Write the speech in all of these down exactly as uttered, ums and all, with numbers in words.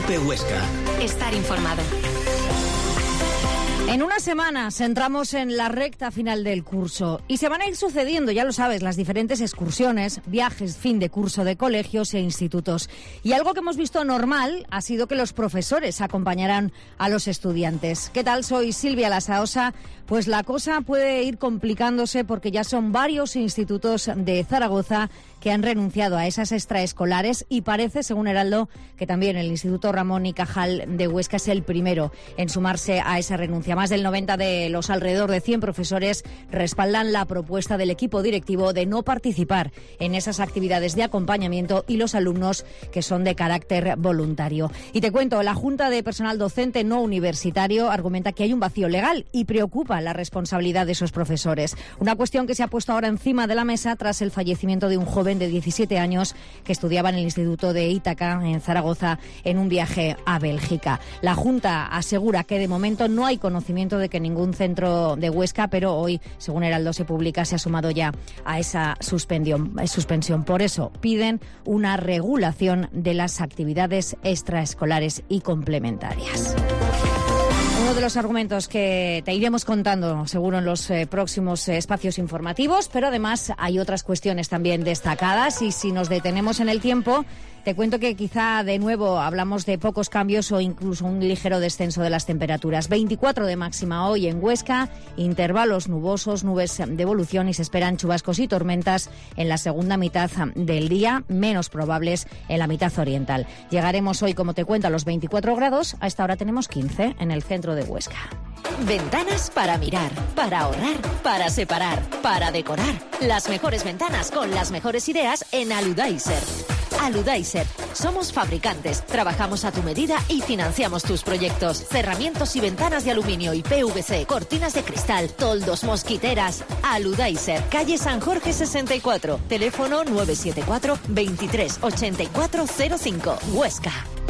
COPE Huesca. Estar informado. En unas semanas entramos en la recta final del curso y se van a ir sucediendo, ya lo sabes, las diferentes excursiones, viajes, fin de curso de colegios e institutos. Y algo que hemos visto normal ha sido que los profesores acompañarán a los estudiantes. ¿Qué tal? Soy Silvia Lasaosa. Pues la cosa puede ir complicándose porque ya son varios institutos de Zaragoza que han renunciado a esas extraescolares y parece, según Heraldo, que también el Instituto Ramón y Cajal de Huesca es el primero en sumarse a esa renuncia. Más del noventa de los alrededor de cien profesores respaldan la propuesta del equipo directivo de no participar en esas actividades de acompañamiento y los alumnos que son de carácter voluntario. Y te cuento, la Junta de Personal Docente No Universitario argumenta que hay un vacío legal y preocupa la responsabilidad de esos profesores. Una cuestión que se ha puesto ahora encima de la mesa tras el fallecimiento de un joven de diecisiete años que estudiaba en el Instituto de Ítaca, en Zaragoza, en un viaje a Bélgica. La Junta asegura que de momento no hay conocimiento de que ningún centro de Huesca, pero hoy, según Heraldo se publica, se ha sumado ya a esa suspensión. suspensión. Por eso piden una regulación de las actividades extraescolares y complementarias. Uno de los argumentos que te iremos contando seguro en los eh, próximos eh, espacios informativos, pero además hay otras cuestiones también destacadas y si nos detenemos en el tiempo, te cuento que quizá de nuevo hablamos de pocos cambios o incluso un ligero descenso de las temperaturas. veinticuatro de máxima hoy en Huesca, intervalos nubosos, nubes de evolución y se esperan chubascos y tormentas en la segunda mitad del día, menos probables en la mitad oriental. Llegaremos hoy, como te cuento, a los veinticuatro grados, a esta hora tenemos quince en el centro de Huesca. Ventanas para mirar, para ahorrar, para separar, para decorar. Las mejores ventanas con las mejores ideas en Aludaiser. Aludaiser. Somos fabricantes, trabajamos a tu medida y financiamos tus proyectos. Cerramientos y ventanas de aluminio y P V C, cortinas de cristal, toldos, mosquiteras. Aludaiser, calle San Jorge sesenta y cuatro. Teléfono nueve siete cuatro, veintitrés, ochenta y cuatro cero cinco. Huesca.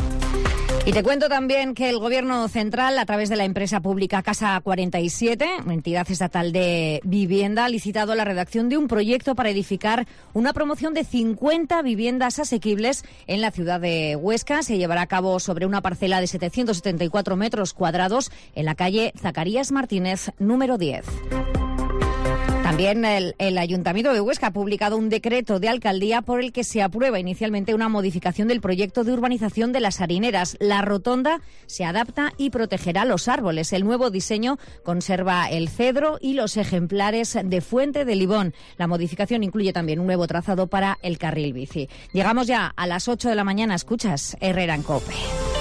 Y te cuento también que el Gobierno Central, a través de la empresa pública Casa cuarenta y siete, entidad estatal de vivienda, ha licitado la redacción de un proyecto para edificar una promoción de cincuenta viviendas asequibles en la ciudad de Huesca. Se llevará a cabo sobre una parcela de setecientos setenta y cuatro metros cuadrados en la calle Zacarías Martínez, número diez. También el, el Ayuntamiento de Huesca ha publicado un decreto de alcaldía por el que se aprueba inicialmente una modificación del proyecto de urbanización de las Harineras. La rotonda se adapta y protegerá los árboles. El nuevo diseño conserva el cedro y los ejemplares de Fuente de Libón. La modificación incluye también un nuevo trazado para el carril bici. Llegamos ya a las ocho de la mañana. Escuchas Herrera en COPE.